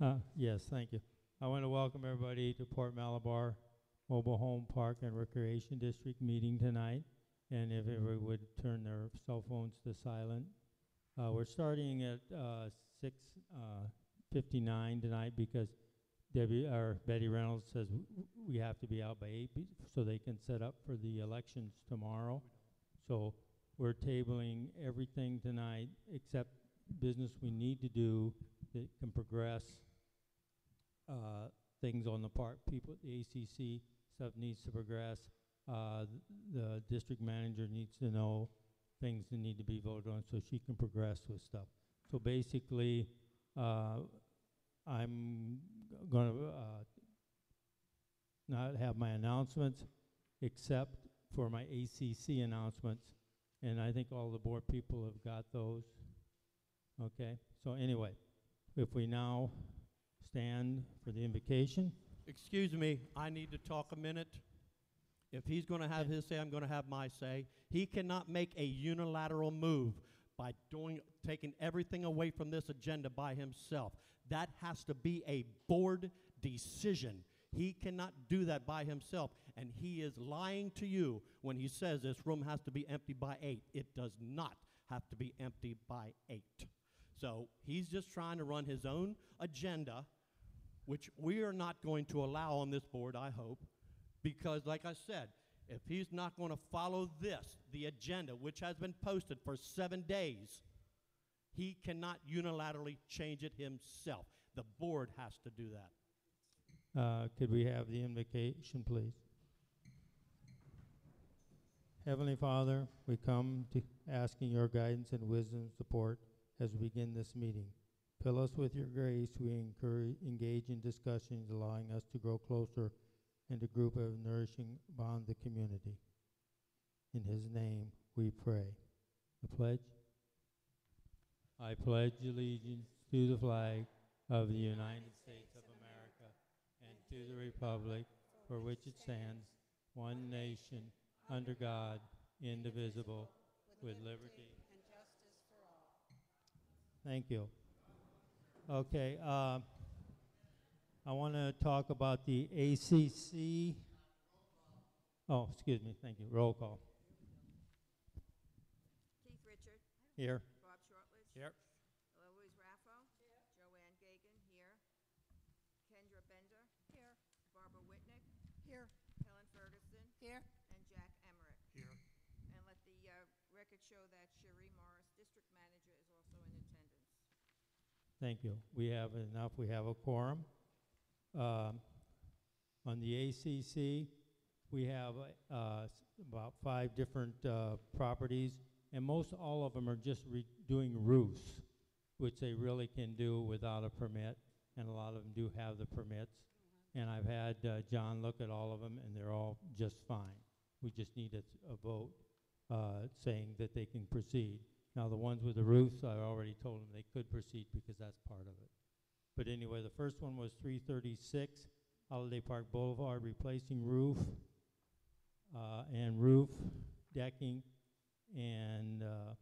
Yes, thank you. I want to welcome everybody to Port Malabar Mobile Home Park and Recreation District meeting tonight. And if everybody would turn their cell phones to silent. We're starting at 6:59 tonight because Betty Reynolds says we have to be out by 8 so they can set up for the elections tomorrow. So we're tabling everything tonight except business we need to do that can progress things on the park. People, the ACC stuff needs to progress. The district manager needs to know things that need to be voted on so she can progress with stuff. So basically, I'm going to not have my announcements except for my ACC announcements, and I think all the board people have got those. Okay, so anyway, if we now stand for the invocation. Excuse me, I need to talk a minute. If he's going to have his say, I'm going to have my say. He cannot make a unilateral move by taking everything away from this agenda by himself. That has to be a board decision. He cannot do that by himself, and he is lying to you when he says this room has to be empty by 8. It does not have to be empty by 8. So he's just trying to run his own agenda, which we are not going to allow on this board, I hope, because like I said, if he's not going to follow this, the agenda, which has been posted for 7 days, he cannot unilaterally change it himself. The board has to do that. Could we have the invocation, please? Heavenly Father, we come to asking your guidance and wisdom and support as we begin this meeting. Fill us with your grace. We engage in discussions, allowing us to grow closer and a group of nourishing bond the community. In his name we pray. The pledge. I pledge allegiance to the flag of the United States of America and to the republic for which it stands, one nation, under God, indivisible, with liberty and justice for all. Thank you. Okay, I want to talk about the ACC. Oh, excuse me, thank you. Roll call. Keith Richard. Here. Bob Shortledge. Here. Eloise Raffo. Here. Joanne Gagan. Here. Kendra Bender. Here. Barbara Whitnick. Here. Helen Ferguson. Here. And Jack Emmerich. Here. And let the record show that Cherie Morris, district manager, is also in attendance. Thank you. We have enough. We have a quorum. On the ACC, we have about 5 different properties, and most all of them are just doing roofs, which they really can do without a permit, and a lot of them do have the permits. And I've had John look at all of them, and they're all just fine. We just need a vote saying that they can proceed. Now, the ones with the roofs, I already told them they could proceed because that's part of it. But anyway, the first one was 336 Holiday Park Boulevard, replacing roof and roof, decking, and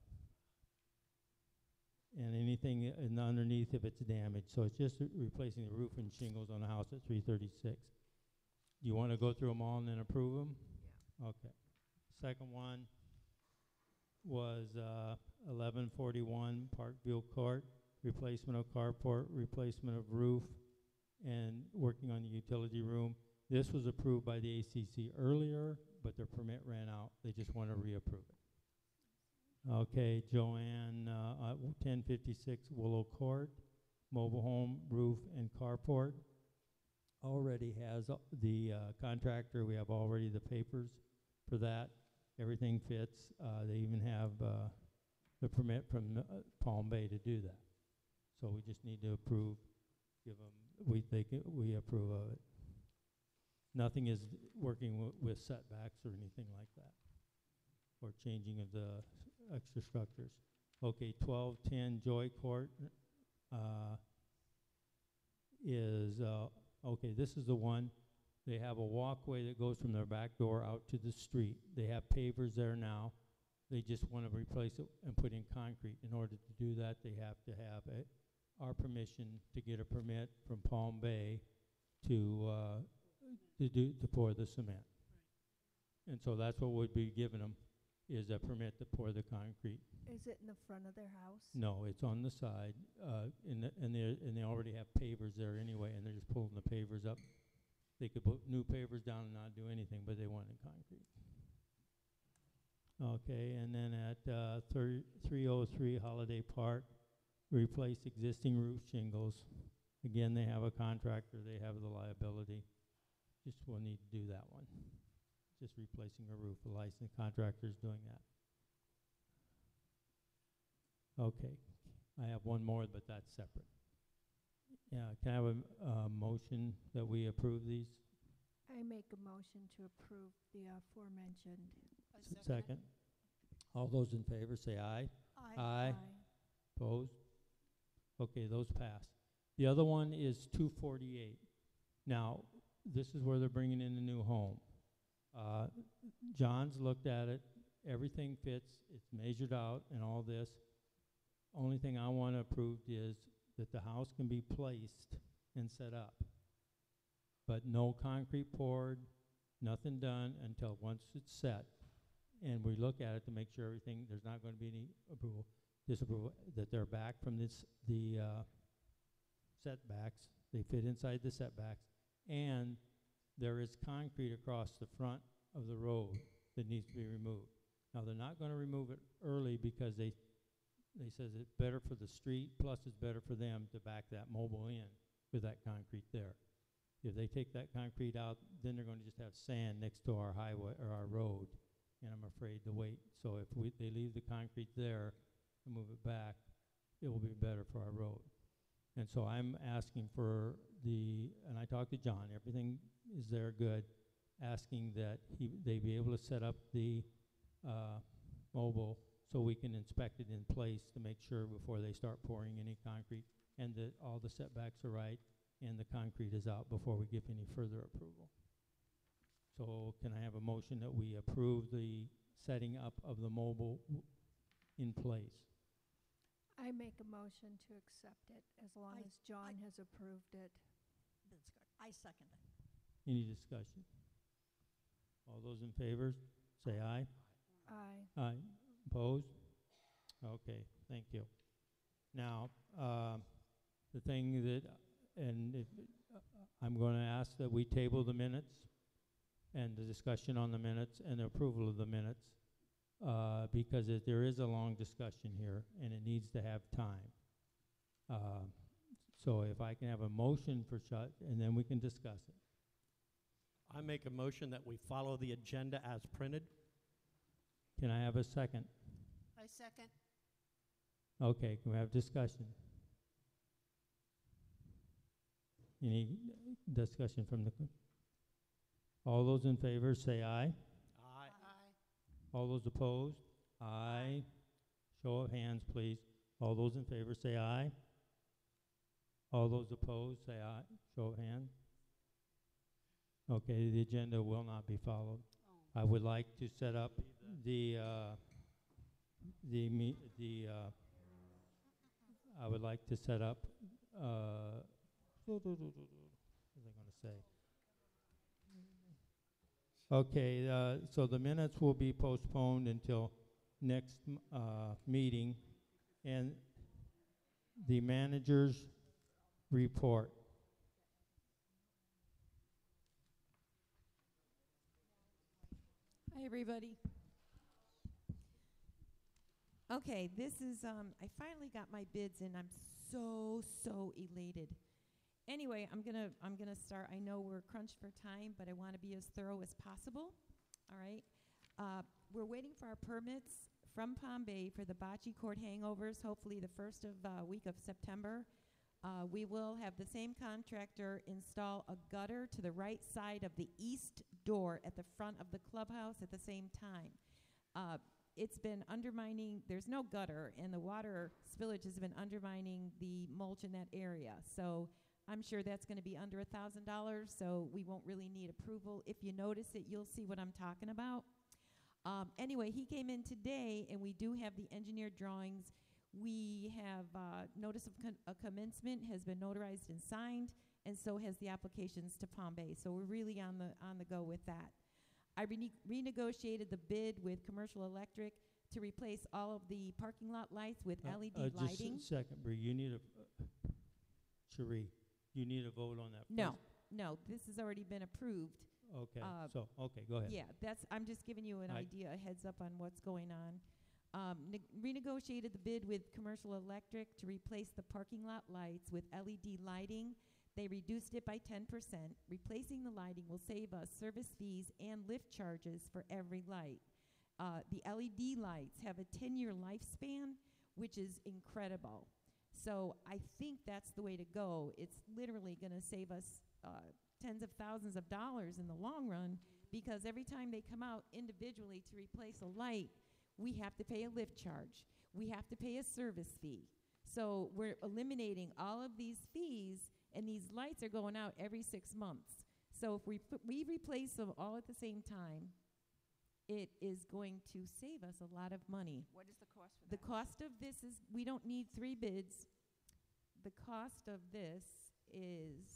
anything underneath if it's damaged. So it's just replacing the roof and shingles on the house at 336. Do you want to go through them all and then approve them? Yeah. Okay. Second one was 1141 Parkville Court, replacement of carport, replacement of roof, and working on the utility room. This was approved by the ACC earlier, but their permit ran out. They just want to reapprove it. Okay, Joanne, 1056 Willow Court, mobile home, roof, and carport. Already has the contractor. We have already the papers for that. Everything fits. They even have the permit from Palm Bay to do that. So we just need to approve. Give them. We approve of it. Nothing is working with setbacks or anything like that, or changing of the extra structures. Okay, 1210 Joy Court is okay. This is the one. They have a walkway that goes from their back door out to the street. They have pavers there now. They just want to replace it and put in concrete. In order to do that, they have to have our permission to get a permit from Palm Bay to pour the cement. And so that's what we'd be giving them, is a permit to pour the concrete. Is it in the front of their house? No, it's on the side, and they already have pavers there anyway, and they're just pulling the pavers up. They could put new pavers down and not do anything, but they wanted concrete. Okay, and then at 303 Holiday Park, replace existing roof shingles. Again, they have a contractor, they have the liability. Just will need to do that one. Just replacing a roof, a licensed contractor is doing that. Okay, I have one more, but that's separate. Yeah, can I have a motion that we approve these? I make a motion to approve the aforementioned. Second. All those in favor say aye. Aye. Opposed? Okay, those pass. The other one is 248. Now, this is where they're bringing in the new home. John's looked at it. Everything fits. It's measured out and all this. Only thing I want approved is that the house can be placed and set up. But no concrete poured, nothing done until once it's set. And we look at it to make sure everything, there's not going to be any disapproval, that they're back from the setbacks. They fit inside the setbacks. And there is concrete across the front of the road that needs to be removed. Now, they're not going to remove it early because they says it's better for the street, plus it's better for them to back that mobile in with that concrete there. If they take that concrete out, then they're going to just have sand next to our highway or our road, and I'm afraid to wait. So if they leave the concrete there and move it back, it will be better for our road. And so I'm asking for and I talked to John, everything is there good, asking that they be able to set up the mobile so we can inspect it in place to make sure before they start pouring any concrete, and that all the setbacks are right and the concrete is out before we give any further approval. So can I have a motion that we approve the setting up of the mobile in place? I make a motion to accept it as long as John has approved it. That's good. I second it. Any discussion? All those in favor, say aye. Aye. Aye. Opposed? Okay, thank you. Now, the thing that, I'm going to ask that we table the minutes and the discussion on the minutes and the approval of the minutes, because there is a long discussion here and it needs to have time. So if I can have a motion for shut, and then we can discuss it. I make a motion that we follow the agenda as printed. Can I have a second? I second. Okay, can we have discussion? Any discussion from the, all those in favor say aye. Aye. Aye. All those opposed? Aye. Show of hands, please. All those in favor say aye. All those opposed say aye. Show of hands. Okay, the agenda will not be followed. Oh. I would like to set up I would like to set up, what was I going to say? Okay, so the minutes will be postponed until next meeting, and the manager's report. Hi, everybody. Okay, this is, I finally got my bids in. I'm so elated. Anyway, I'm gonna start. I know we're crunched for time, but I want to be as thorough as possible. All right. We're waiting for our permits from Palm Bay for the bocce court hangovers, hopefully the first week of September. We will have the same contractor install a gutter to the right side of the east door at the front of the clubhouse at the same time. It's been undermining, there's no gutter, and the water spillage has been undermining the mulch in that area. So I'm sure that's going to be under $1,000, so we won't really need approval. If you notice it, you'll see what I'm talking about. Anyway, he came in today, and we do have the engineered drawings. We have notice of a commencement has been notarized and signed, and so has the applications to Palm Bay. So we're really on the go with that. I renegotiated the bid with Commercial Electric to replace all of the parking lot lights with LED lighting. Just a second, Bree, you need Cherie, you need a vote on that. No, first? no, this has already been approved. Okay, okay, go ahead. Yeah, I'm just giving you an idea, a heads up on what's going on. Renegotiated the bid with Commercial Electric to replace the parking lot lights with LED lighting. They reduced it by 10%. Replacing the lighting will save us service fees and lift charges for every light. The LED lights have a 10-year lifespan, which is incredible. So I think that's the way to go. It's literally going to save us tens of thousands of dollars in the long run, because every time they come out individually to replace a light, we have to pay a lift charge. We have to pay a service fee. So we're eliminating all of these fees, and these lights are going out every 6 months. So if we replace them all at the same time, it is going to save us a lot of money. What is the cost for The that? cost of this is, we don't need 3 bids. The cost of this is,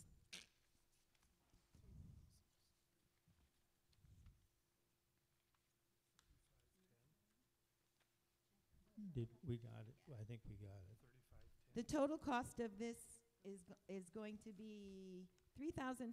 We got it. I think we got it. the total cost of this is going to be $3,510.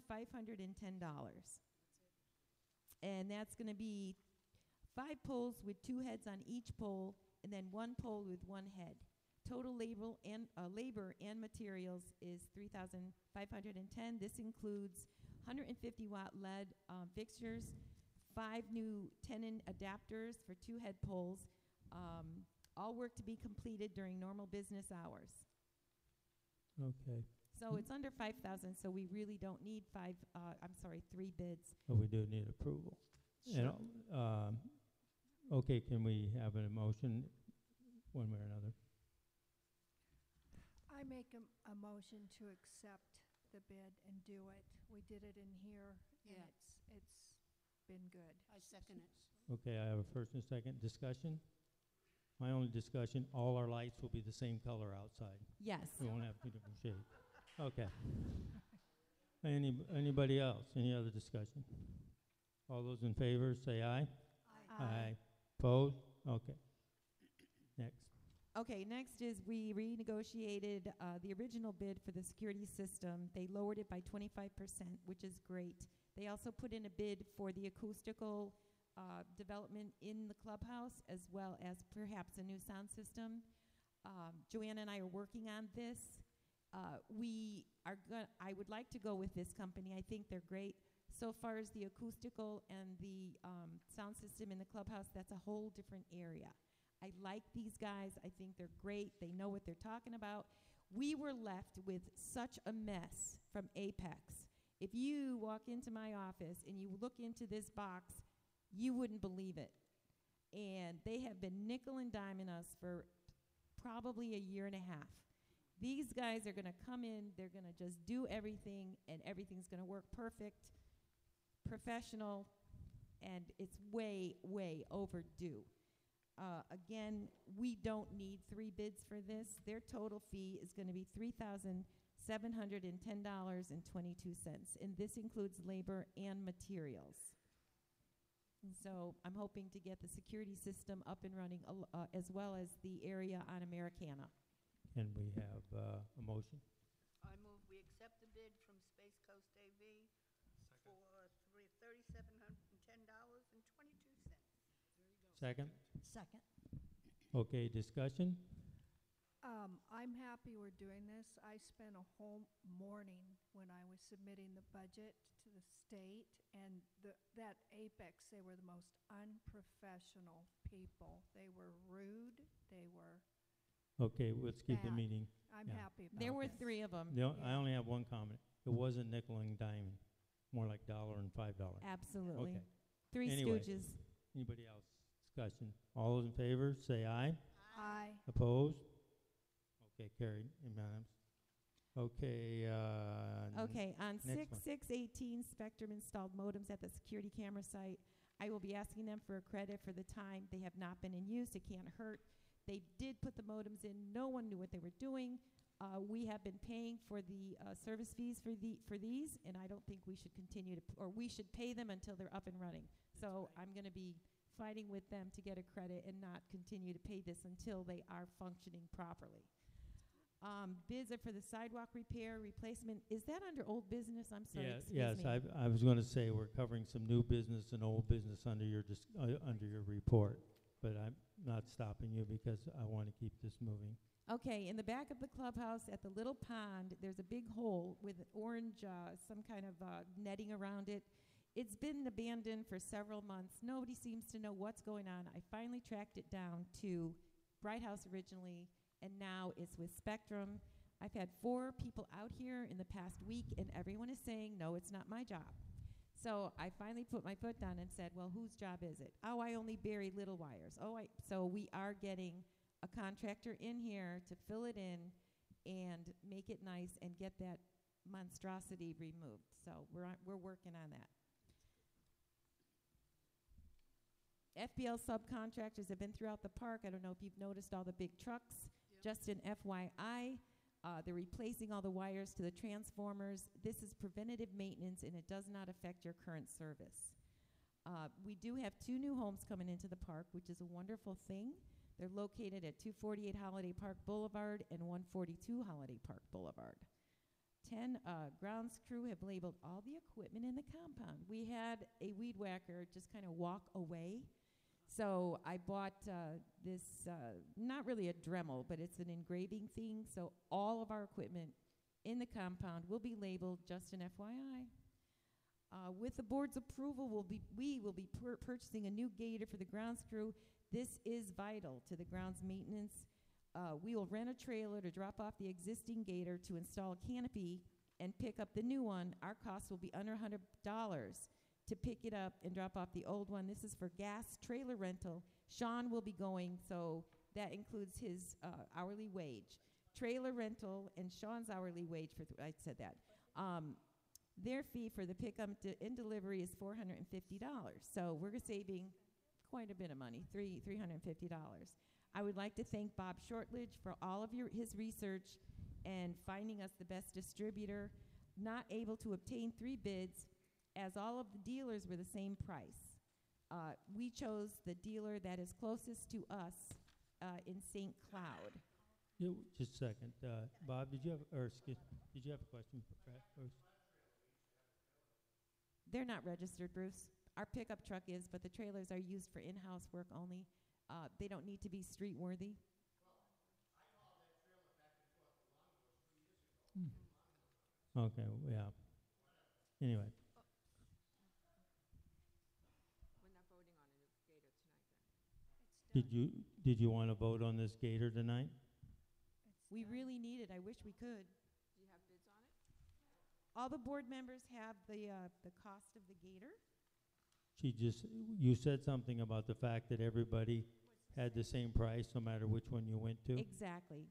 And that's going to be 5 poles with 2 heads on each pole, and then 1 pole with 1 head. Total labor and materials is $3,510. This includes 150-watt LED fixtures, 5 new 10-in adapters for 2 head poles. All work to be completed during normal business hours. Okay, So it's under 5,000, so we really don't need 3 bids. but we do need approval. And, okay, can we have an emotion one way or another? I make a motion to accept the bid and do it. We did it in here, and Yeah. it's been good. I second it. Okay, I have a first and second discussion. My only discussion, all our lights will be the same color outside. Yes. We won't have 2 different shades. Okay. Anybody else? Any other discussion? All those in favor, say aye. Aye. Opposed? Okay. Next. Okay, next is we renegotiated the original bid for the security system. They lowered it by 25%, which is great. They also put in a bid for the acoustical development in the clubhouse, as well as perhaps a new sound system. Joanna and I are working on this. I would like to go with this company. I think they're great. So far as the acoustical and the sound system in the clubhouse, that's a whole different area. I like these guys. I think they're great. They know what they're talking about. We were left with such a mess from Apex. If you walk into my office and you look into this box, you wouldn't believe it. And they have been nickel and diming us for probably a year and a half. These guys are going to come in, they're going to just do everything, and everything's going to work perfect, professional, and it's way, way overdue. Again, we don't need 3 bids for this. Their total fee is going to be $3,710.22, and this includes labor and materials. So I'm hoping to get the security system up and running as well as the area on Americana. And we have a motion. I move we accept the bid from Space Coast AV for $3,710.22. Second? Second. Okay, discussion? I'm happy we're doing this. I spent a whole morning when I was submitting the budget to the state, and that Apex, they were the most unprofessional people. They were rude. They were. Okay, let's keep the Bad. meeting. I'm Yeah. happy about There were this. 3 of them. No, I only have one comment. It wasn't nickel and diming, more like $1 and $5. Absolutely. Okay. 3 Anyway. Stooges. Anybody else? Discussion. All those in favor, say aye. Aye. Opposed? Okay, carried. Unanimous. Okay, Okay, on next one. 6/6/18, Spectrum installed modems at the security camera site. I will be asking them for a credit for the time they have not been in use. It can't hurt They did put the modems in. No one knew what they were doing. We have been paying for the service fees for these, and I don't think we should continue to, or we should pay them until they're up and running. So I'm going to be fighting with them to get a credit and not continue to pay this until they are functioning properly. Bids are for the sidewalk repair, replacement. Is that under old business? I'm sorry, Yeah, excuse yes, me. I was going to say we're covering some new business and old business under your under your report, but I'm not stopping you because I want to keep this moving. Okay, in the back of the clubhouse at the little pond, there's a big hole with an orange, some kind of netting around it. It's been abandoned for several months. Nobody seems to know what's going on. I finally tracked it down to Bright House originally, and now it's with Spectrum. I've had 4 people out here in the past week, and everyone is saying, no, it's not my job. So I finally put my foot down and said, well, whose job is it? Oh, I only bury little wires. So we are getting a contractor in here to fill it in and make it nice and get that monstrosity removed. So we're working on that. FBL subcontractors have been throughout the park. I don't know if you've noticed all the big trucks. Just an FYI, they're replacing all the wires to the transformers. This is preventative maintenance, and it does not affect your current service. We do have 2 new homes coming into the park, which is a wonderful thing. They're located at 248 Holiday Park Boulevard and 142 Holiday Park Boulevard. 10 grounds crew have labeled all the equipment in the compound. We had a weed whacker just kind of walk away. So I bought this, not really a Dremel, but it's an engraving thing. So all of our equipment in the compound will be labeled, just an FYI. With the board's approval, we will be purchasing a new gator for the grounds crew. This is vital to the grounds maintenance. We will rent a trailer to drop off the existing gator to install a canopy and pick up the new one. Our cost will be under $100 to pick it up and drop off the old one. This is for gas trailer rental. Sean will be going, so that includes his hourly wage. Trailer rental and Sean's hourly wage for, I said that. Their fee for the pickup and delivery is $450. So we're saving quite a bit of money, $350. I would like to thank Bob Shortledge for all of his research and finding us the best distributor. Not able to obtain 3 bids, as all of the dealers were the same price. We chose the dealer that is closest to us in St. Cloud. Just a second, Bob. Did you have a question for Brad first? They're not registered, Bruce. Our pickup truck is, but the trailers are used for in-house work only. They don't need to be street worthy. Okay, yeah. Anyway, We're not voting on a Gator tonight then. did you want to vote on this gator tonight? We really need it. I wish we could. Do you have bids on it? All the board members have the cost of the gator. You said something about the fact that everybody had the same price no matter which one you went to? Exactly.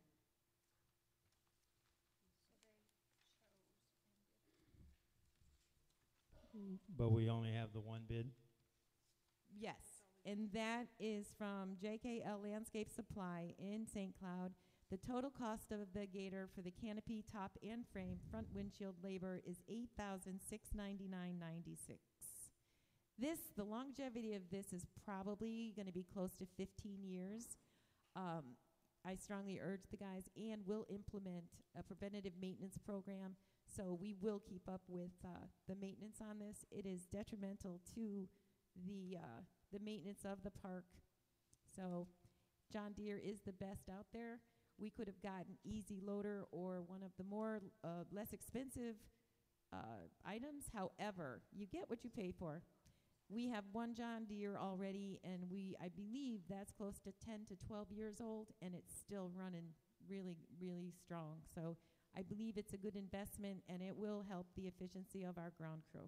But we only have the one bid? Yes. And that is from JKL Landscape Supply in St. Cloud. The total cost of the gator for the canopy, top, and frame, front windshield labor is $8,699.96. The longevity of this is probably going to be close to 15 years. I strongly urge the guys and will implement a preventative maintenance program, so we will keep up with the maintenance on this. It is detrimental to the maintenance of the park. So John Deere is the best out there. We could have gotten Easy Loader or one of the more less expensive items. However, you get what you pay for. We have one John Deere already, and I believe that's close to 10 to 12 years old, and it's still running really, really strong. So I believe it's a good investment, and it will help the efficiency of our ground crew.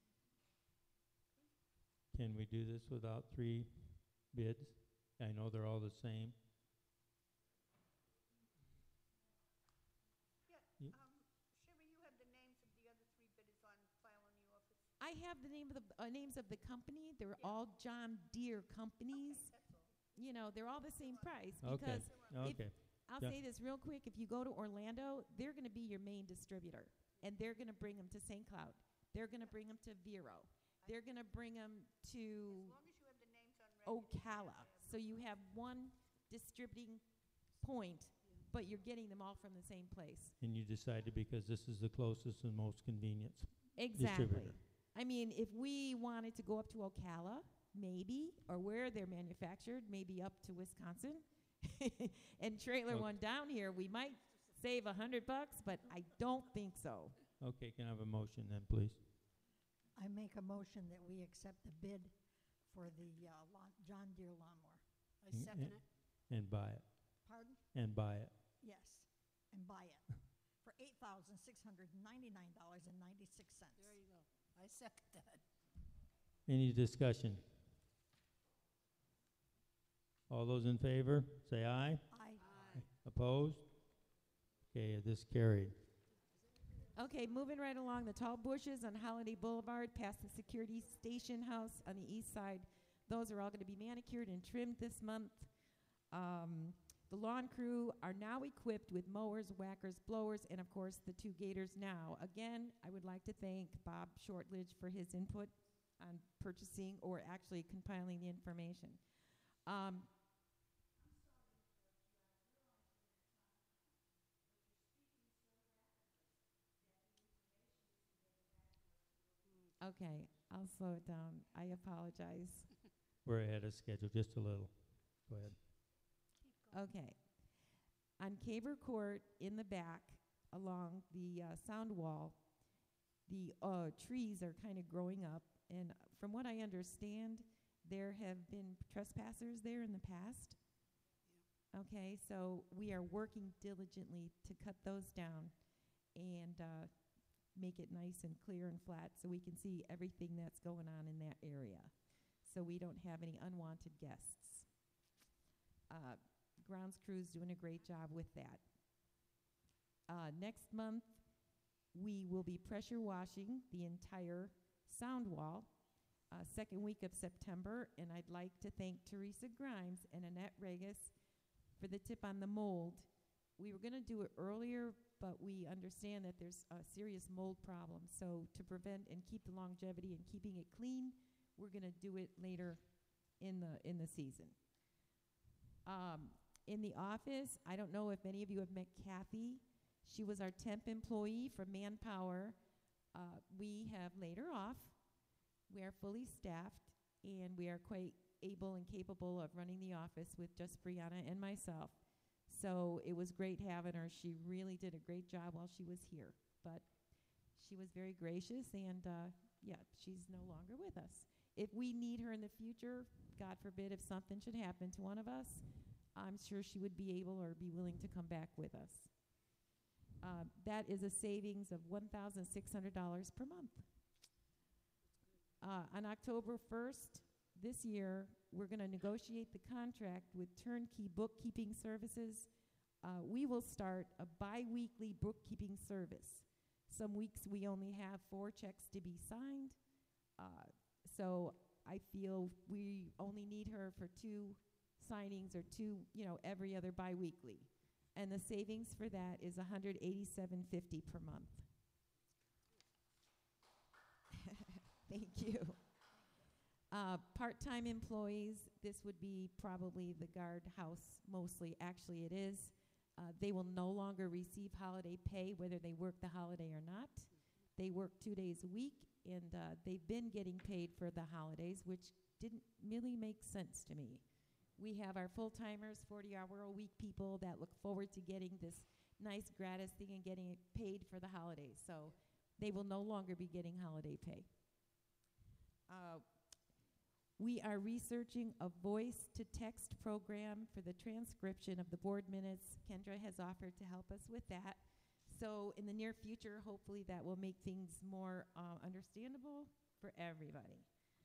Can we do this without 3 bids? I know they're all the same. Sherry, you have the names of the other 3 bidders on file in the office? I have the names of the company. They're all John Deere companies. That's all. they're all the same price. Okay, Because okay. I'll Yeah. say this real quick. If you go to Orlando, they're going to be your main distributor, and they're going to bring them to St. Cloud. They're going to bring them to Vero. They're going to bring them to As long as you have the names on record. Ocala. So you have one distributing point, but you're getting them all from the same place. And you decided because this is the closest and most convenient. Exactly. Distributor. I mean, if we wanted to go up to Ocala, maybe, or where they're manufactured, maybe up to Wisconsin, and trailer Okay. one down here, we might save $100, but I don't think so. Okay, can I have a motion then, please? I make a motion that we accept the bid for the John Deere lawnmower. I Mm, second eh. it. And buy it, Pardon? and buy it. Yes, and buy it for $8,699.96. There you go. I second that. Any discussion? All those in favor, say aye. I Opposed? Okay, this carried. Okay, moving right along, the tall bushes on Holiday Boulevard past the security station house on the east side, those are all going to be manicured and trimmed this month. The lawn crew are now equipped with mowers, whackers, blowers, and of course the two gators now. Again, I would like to thank Bob Shortledge for his input on purchasing or actually compiling the information. Okay, I'll slow it down. I apologize. We're ahead of schedule, just a little. Go ahead. Okay. On Caver Court, in the back, along the sound wall, the trees are kind of growing up. And from what I understand, there have been trespassers there in the past. Okay, so we are working diligently to cut those down and make it nice and clear and flat so we can see everything that's going on in that area, so we don't have any unwanted guests. Grounds crew's doing a great job with that. Next month, we will be pressure washing the entire sound wall, second week of September, and I'd like to thank Teresa Grimes and Annette Regas for the tip on the mold. We were going to do it earlier, but we understand that there's a serious mold problem. So to prevent and keep the longevity and keeping it clean, we're going to do it later in the season. In the office, I don't know if any of you have met Kathy. She was our temp employee from Manpower. We have laid her off. We are fully staffed, and we are quite able and capable of running the office with just Brianna and myself. So it was great having her. She really did a great job while she was here. But she was very gracious, and yeah, she's no longer with us. If we need her in the future, God forbid, if something should happen to one of us, I'm sure she would be able or be willing to come back with us. That is a savings of $1,600 per month. On October 1st this year, we're going to negotiate the contract with Turnkey Bookkeeping Services. We will start a bi-weekly bookkeeping service. Some weeks we only have 4 checks to be signed. So I feel we only need her for 2 signings or 2, every other bi-weekly. And the savings for that is $187.50 per month. Thank you. Part-time employees, this would be probably the guard house mostly. Actually, it is. They will no longer receive holiday pay, whether they work the holiday or not. They work 2 days a week, and they've been getting paid for the holidays, which didn't really make sense to me. We have our full-timers, 40-hour-a-week people that look forward to getting this nice gratis thing and getting it paid for the holidays. So they will no longer be getting holiday pay. We are researching a voice-to-text program for the transcription of the board minutes. Kendra has offered to help us with that. So in the near future, hopefully that will make things more understandable for everybody.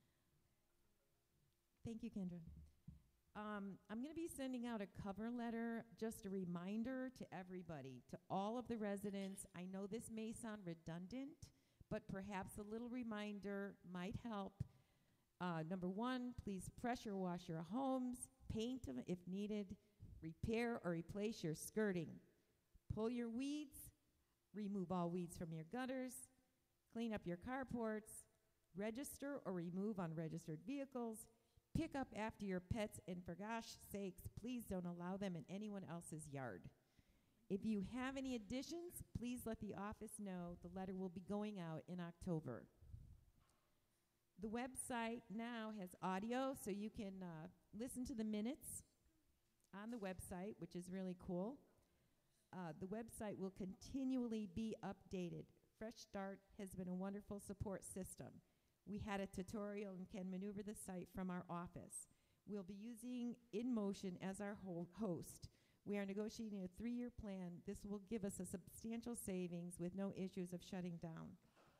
Thank you, Kendra. I'm going to be sending out a cover letter, just a reminder to everybody, to all of the residents. I know this may sound redundant, but perhaps a little reminder might help. Number 1, please pressure wash your homes. paint them if needed, repair or replace your skirting, pull your weeds, remove all weeds from your gutters, clean up your carports, register or remove unregistered vehicles, pick up after your pets, and for gosh sakes, please don't allow them in anyone else's yard. If you have any additions, please let the office know. The letter will be going out in October. The website now has audio, so you can listen to the minutes on the website, which is really cool. The website will continually be updated. Fresh Start has been a wonderful support system. We had a tutorial and can maneuver the site from our office. We'll be using InMotion as our host. We are negotiating a 3-year plan. This will give us a substantial savings with no issues of shutting down.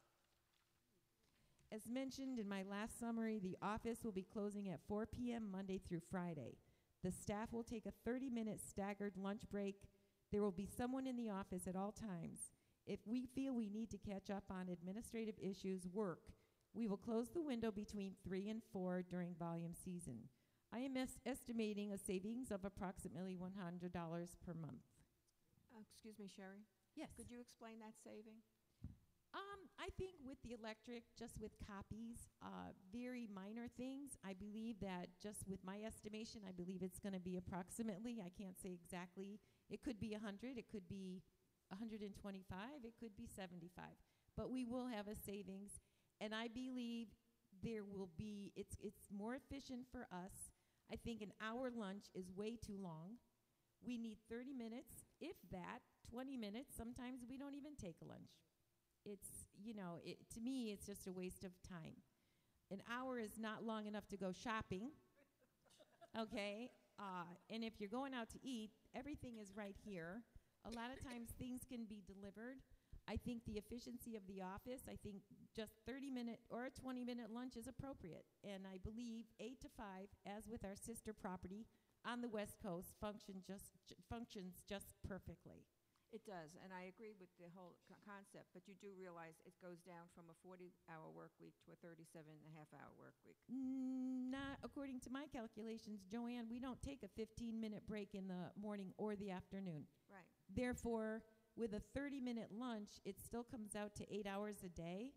As mentioned in my last summary, the office will be closing at 4 p.m. Monday through Friday. The staff will take a 30-minute staggered lunch break. There will be someone in the office at all times. If we feel we need to catch up on administrative issues, we will close the window between 3 and 4 during volume season. I am estimating a savings of approximately $100 per month. Excuse me, Sherry? Yes. Could you explain that saving? I think with the electric, just with copies, very minor things, I believe that just with my estimation, I believe it's going to be approximately, I can't say exactly, it could be 100, it could be 125, it could be 75. But we will have a savings, and I believe there will be, it's more efficient for us. I think an hour lunch is way too long. We need 30 minutes, if that, 20 minutes. Sometimes we don't even take a lunch. It's, to me, it's just a waste of time. An hour is not long enough to go shopping, okay? And if you're going out to eat, everything is right here. A lot of times things can be delivered. I think the efficiency of the office, I think just 30-minute or a 20-minute lunch is appropriate. And I believe 8 to 5, as with our sister property on the West Coast, functions just perfectly. It does, and I agree with the whole concept, but you do realize it goes down from a 40-hour work week to a 37-and-a-half-hour work week. Not according to my calculations, Joanne, we don't take a 15-minute break in the morning or the afternoon. Right. Therefore, with a 30-minute lunch, it still comes out to 8 hours a day.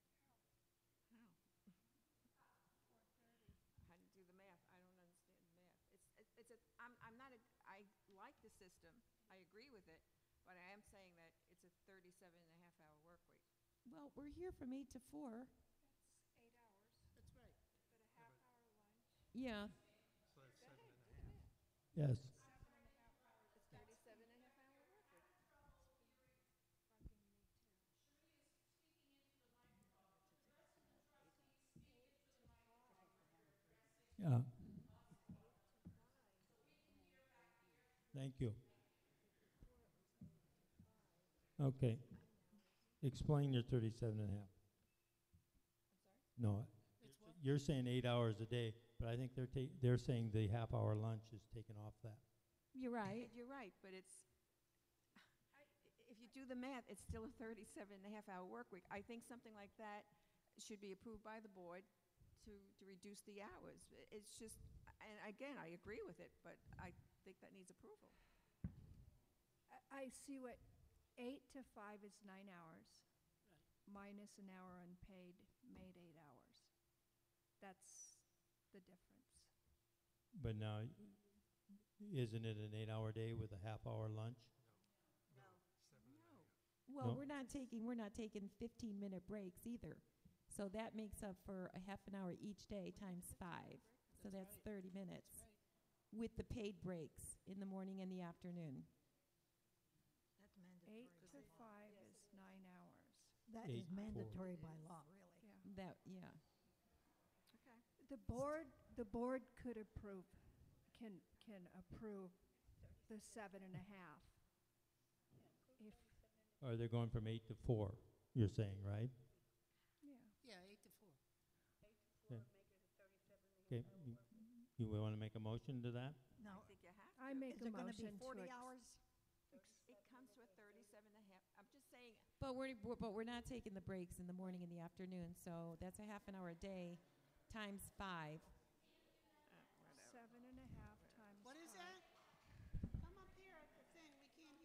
How to do the math? I don't understand the math. I like the system. I agree with it, but I am saying that it's a 37-and-a-half-hour work week. Well, we're here from 8 to 4. That's 8 hours. That's right. But a half-hour lunch. Yeah. So that's 7.5. Yes. It's 37-and-a-half-hour work week. Yeah. Thank you. Okay. Explain your 37 and a half. No, you're saying 8 hours a day, but I think they're saying the half-hour lunch is taken off that. You're right. You're right, but if you do the math, it's still a 37-and-a-half-hour work week. I think something like that should be approved by the board to reduce the hours. It's just, and again, I agree with it, but I think that needs approval. I see what 8 to 5 is 9 hours, minus an hour unpaid, made 8 hours. That's the difference. But now, isn't it an 8-hour day with a half-hour lunch? Well, No. we're not taking 15-minute breaks either. So that makes up for a half an hour each day times 5. So that's 30 minutes with the paid breaks in the morning and the afternoon. That's mandatory. 8 to 5 is 9 hours. That 8 is to 4. mandatory by law, really. Yeah. Yeah. Okay. The board can approve the 7 and a half. If, Or they're going from 8 to 4, you're saying, right? yeah. Yeah, 8 to 4. Okay. Okay, you want to make a motion to that? Now, I think you have to. I make is a it going to be motion 40 to hours? It comes to a 37-and-a-half. I'm just saying, But we're not taking the breaks in the morning and the afternoon. So that's a half an hour a day times 5. whatever. 7 and a half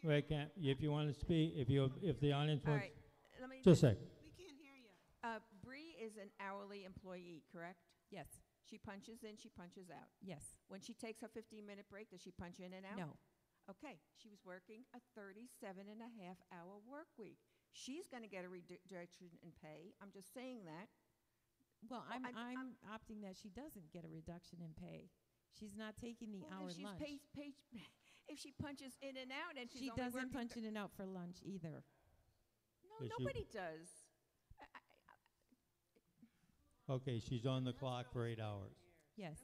Wait, can't, if you want to speak, if the audience All wants, right, let me. just a sec. We can't hear you. Bree is an hourly employee, correct? Yes, She punches in, she punches out. yes, When she takes her 15-minute break, does she punch in and out? no. Okay, she was working a 37.5-hour work week. She's going to get a reduction in pay. I'm just saying that. Well, Oh, I'm opting that she doesn't get a reduction in pay. She's not taking the Well, hour then she's lunch. if she punches in and out and she's She only doesn't working punch in and out for lunch either. No, But she- nobody does. Okay, she's on the clock for 8 hours. Yes,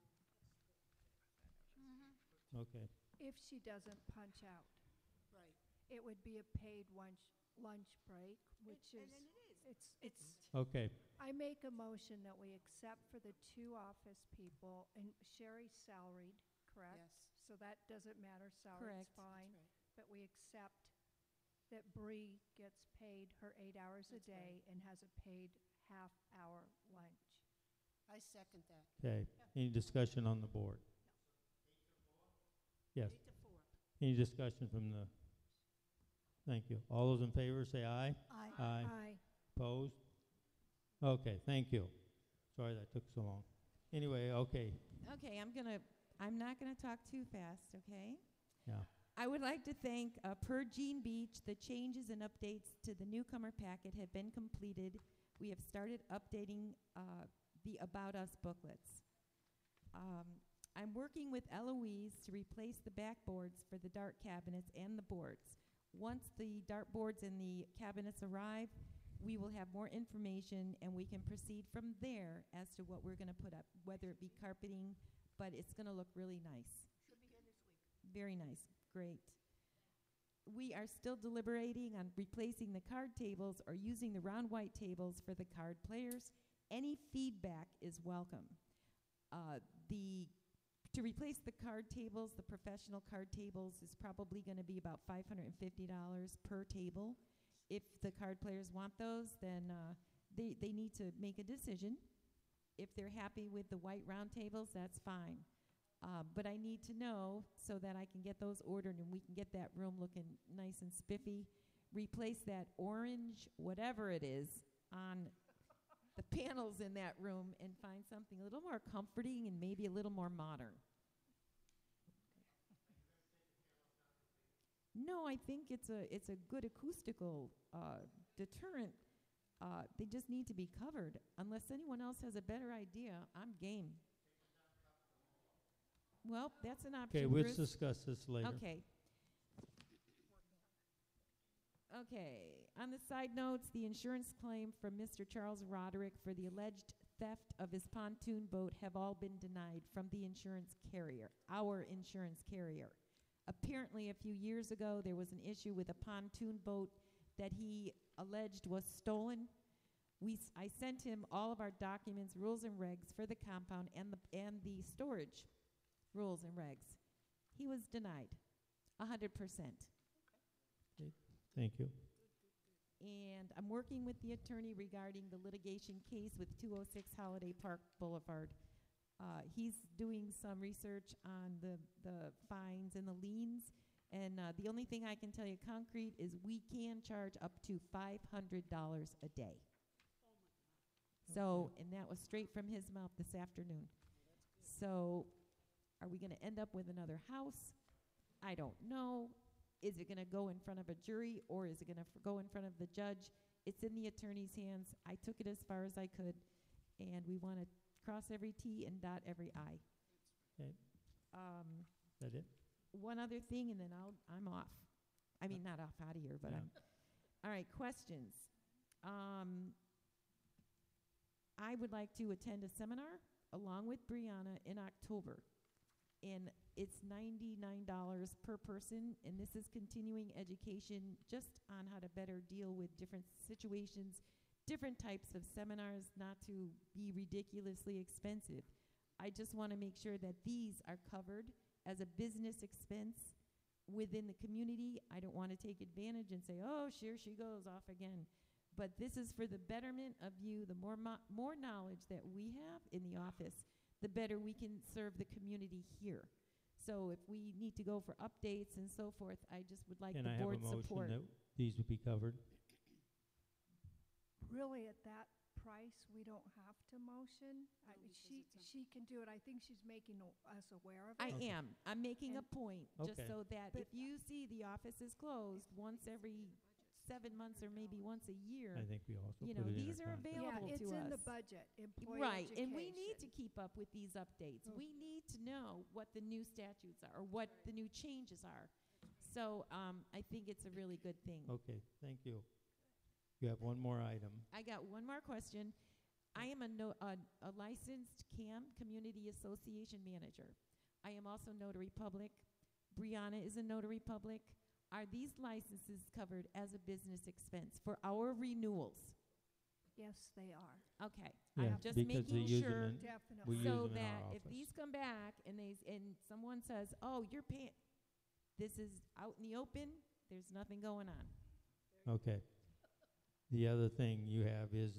Okay. If she doesn't punch out, Right. it would be a paid lunch break, which is, it's, Okay. I make a motion that we accept for the 2 office people, and Sherry's salaried, correct? Yes. So that doesn't matter, salary's Correct. fine. That's right. But we accept that Bree gets paid her 8 hours a That's right. day and has a paid half-hour lunch. I second that. Okay. Any discussion on the board? Yes. 8 to 4. Any discussion from the, thank you. All those in favor say aye. Aye. Aye. Aye. Opposed? Okay, thank you. Sorry that took so long. Anyway, okay, okay, I'm not gonna talk too fast, okay? yeah. I would like to thank, per Gene Beach, the changes and updates to the newcomer packet have been completed. We have started updating the About Us booklets. I'm working with Eloise to replace the backboards for the dart cabinets and the boards. Once the dart boards and the cabinets arrive, we will have more information and we can proceed from there as to what we're gonna put up, whether it be carpeting, but it's gonna look really nice. Should be here this week. Very nice, great. We are still deliberating on replacing the card tables or using the round white tables for the card players. Any feedback is welcome. To replace the card tables, the professional card tables is probably gonna be about $550 per table. If the card players want those, then they need to make a decision. If they're happy with the white round tables, that's fine. But I need to know so that I can get those ordered and we can get that room looking nice and spiffy. Replace that orange, whatever it is, on the panels in that room and find something a little more comforting and maybe a little more modern. No, I think it's a good acoustical deterrent. They just need to be covered. Unless anyone else has a better idea, I'm game. Well, that's an option, Okay, we'll Bruce. discuss this later. Okay. Okay, on the side notes, the insurance claim from Mr. Charles Roderick for the alleged theft of his pontoon boat have all been denied from the insurance carrier, our insurance carrier. Apparently, a few years ago, there was an issue with a pontoon boat that he alleged was stolen. I sent him all of our documents, rules and regs for the compound and the storage rules and regs. He was denied, 100%. Thank you. And I'm working with the attorney regarding the litigation case with 206 Holiday Park Boulevard. He's doing some research on the fines and the liens, and the only thing I can tell you concrete is we can charge up to $500 a day. So, and that was straight from his mouth this afternoon. So, are we going to end up with another house? I don't know. Is it going to go in front of a jury or is it going to go in front of the judge? It's in the attorney's hands. I took it as far as I could, and we want to cross every T and dot every I. Okay. Is that it? One other thing, and then I'm off. I mean, not off out of here, but Yeah. all right, questions. I would like to attend a seminar along with Brianna in October. And it's $99 per person, and this is continuing education just on how to better deal with different situations, different types of seminars, not to be ridiculously expensive. I just want to make sure that these are covered as a business expense within the community. I don't want to take advantage and say, oh, here she goes off again. But this is for the betterment of you. The more knowledge that we have in the office, the better we can serve the community here. So if we need to go for updates and so forth, I just would like Can the I have a board motion support. that these would be covered? Really, at that price, we don't have to motion. I No, mean, because it's she can do it. I think she's making us aware of I it. Okay. am. I'm making a And- point, just Okay. so that But if you see the office is closed once every 7 months or maybe once a year, I think we also you put know, it in these our are contract. available Yeah, to it's in the us. budget, employee Right, education. and we need to keep up with these updates. Mm. We need to know what the new statutes are, or what the new changes are. So I think it's a really good thing. Okay, thank you. You have one more item. I got one more question. I am a licensed CAM, Community Association Manager. I am also Notary Public. Brianna is a Notary Public. Are these licenses covered as a business expense for our renewals? Yes, they are, Okay, Yeah, I'm just because making they use them sure. in- definitely. use So them in our that if office. these come back and and someone says, "Oh, you're paying," this is out in the open. There's nothing going on. Okay. The other thing you have is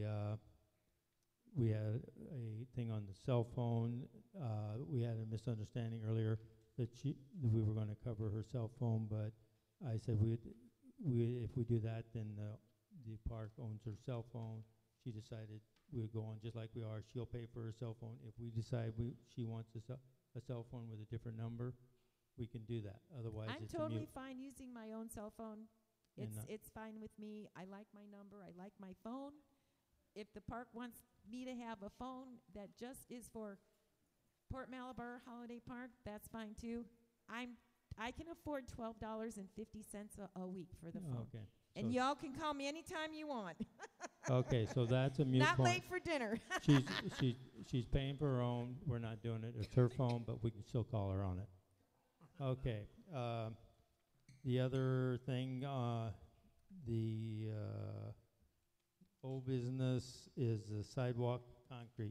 we had a thing on the cell phone. We had a misunderstanding earlier that we were going to cover her cell phone, but I said if we do that, then the park owns her cell phone. She decided we would go on just like we are. She'll pay for her cell phone. If we decide she wants a cell phone with a different number, we can do that. Otherwise, I'm it's totally a mute. fine using my own cell phone. And, It's fine with me. I like my number. I like my phone. If the park wants me to have a phone that just is for Port Malabar Holiday Park, that's fine too. I can afford $12.50 a week for the phone. Okay. And so- y'all can call me anytime you want. Okay, so that's a mute Not point. late for dinner. She's paying for her own. We're not doing it. It's her phone, but we can still call her on it. Okay. The other thing, the old business is the sidewalk concrete.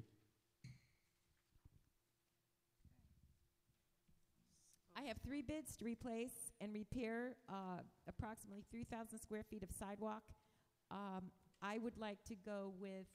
I have 3 bids to replace and repair approximately 3,000 square feet of sidewalk. I would like to go with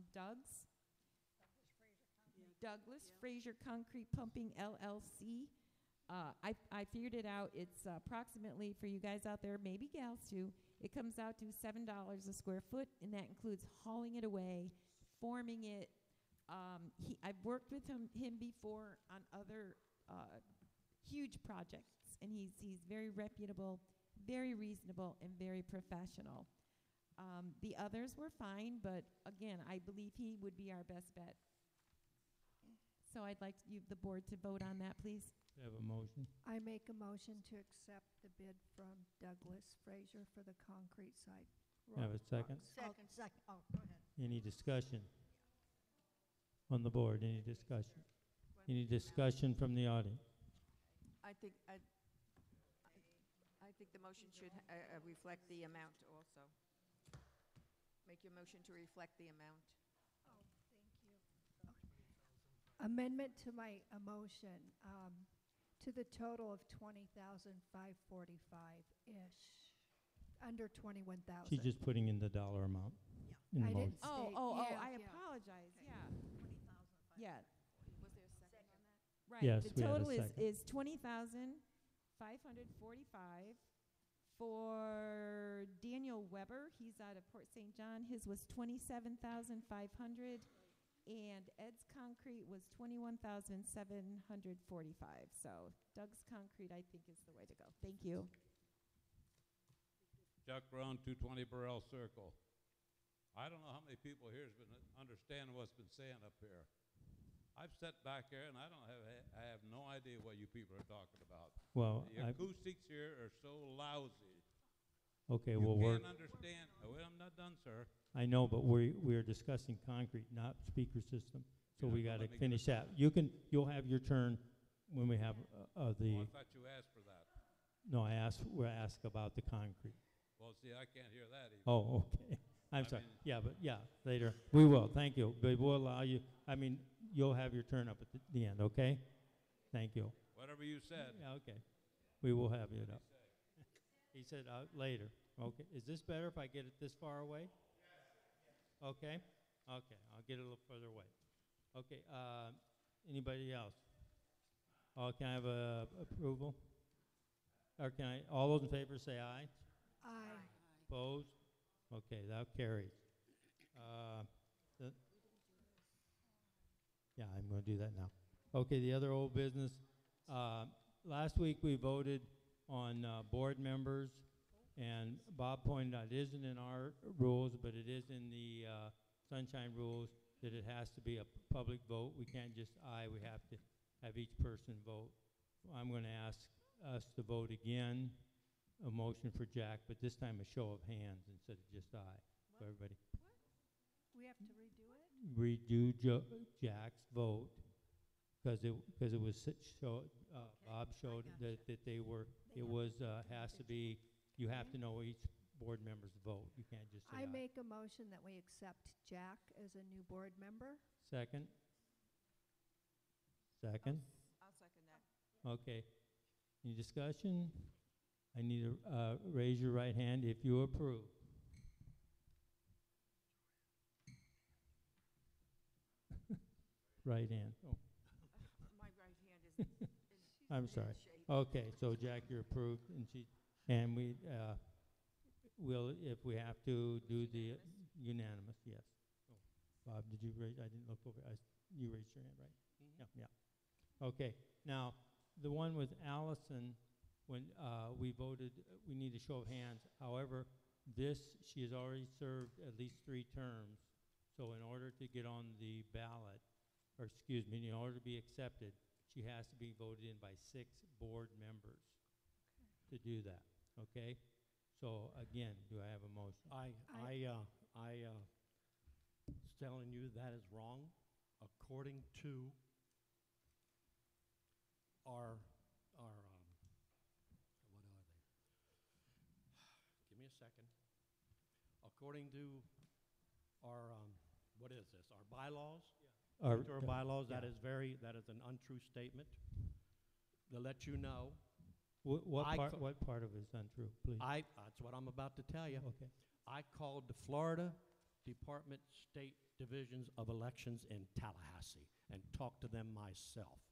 Douglas Fraser Concrete Pumping LLC. I figured it out. It's approximately, for you guys out there, maybe gals too, it comes out to $7 a square foot, and that includes hauling it away, forming it. I've worked with him before on other huge projects, and he's very reputable, very reasonable, and very professional. The others were fine, but again, I believe he would be our best bet. So I'd like the board to vote on that, please. Do you have a motion? I make a motion to accept the bid from Douglas Fraser for the concrete side. Have a second? Second. Second, oh, go ahead. Any discussion on the board? Any discussion? Any discussion from the audience? I think the motion should reflect the amount also. Make your motion to reflect the amount. Oh, thank you. Amendment to my motion, to the total of $20,545-ish, under 21,000. She's just putting in the dollar amount in the I motion. didn't state, I yeah. apologize, yeah. 20,500. Yeah, Was there a second on that? right. Yes, The we had a total second. is 20,545 for Daniel Weber. He's out of Port St. John. His was 27,500, and Ed's Concrete was 21,745. So Doug's Concrete, I think, is the way to go. Thank you. Chuck Brown, 220 Burrell Circle. I don't know how many people here has been understanding what's been saying up here. I've sat back here and I have no idea what you people are talking about. Well, The acoustics here are so lousy. okay, You well, we're, can't understand. Oh, wait, I'm not done, sir. I know, but we're discussing concrete, not speaker system. So Yeah, we well, gotta let me get finish it that. You'll have your turn when we have, Oh, the, I thought you asked for that. no, we're asked about the concrete. Well, see, I can't hear that even. Oh, okay. I'm I sorry. mean- Yeah, but yeah, later. We will, thank you. But we'll allow you, you'll have your turn up at the end, okay? Thank you. Whatever you said. Yeah, okay. We will have it up. He said later. Okay. Is this better if I get it this far away? Okay? Okay, I'll get it a little further away. Okay, anybody else? Can I have a approval? Or can I, all those in favor say aye. Aye. Opposed? Okay, that carries. The- Yeah, I'm gonna do that now. Okay, the other old business, last week we voted on, board members, and Bob pointed out, it isn't in our rules, but it is in the, sunshine rules, that it has to be a public vote. We can't just we have to have each person vote. I'm gonna ask us to vote again, a motion for Jack, but this time a show of hands instead of just aye. So everybody We have to redo it? redo Jack's vote, because it was Bob showed that they were, it was, has to be, you have to know each board member's vote. You can't just say I aye. make a motion that we accept Jack as a new board member. Second? Second? I'll second that. Okay. Any discussion? I need to raise your right hand if you approve. Right hand. Oh, My right hand is I'm sorry. Okay, so Jack, you're approved, and we, will, if we have to, do the unanimous, yes. Bob, did you raise, I didn't look over, you raised your hand, right? Yeah, yeah. Okay, now, the one with Allison, when we voted, we need a show of hands. However, she has already served at least 3 terms. So in order to get on the ballot, or excuse me, in order to be accepted, she has to be voted in by 6 board members to do that, okay? So again, do I have a motion? Telling you that is wrong. According to our what are they? Give me a second. According to our, what is this, our bylaws? Or- To our bylaws, yeah. that is an untrue statement. To let you know, What I part, co- what part of it is untrue, please? that's what I'm about to tell you. Okay. I called the Florida Department State Divisions of Elections in Tallahassee and talked to them myself.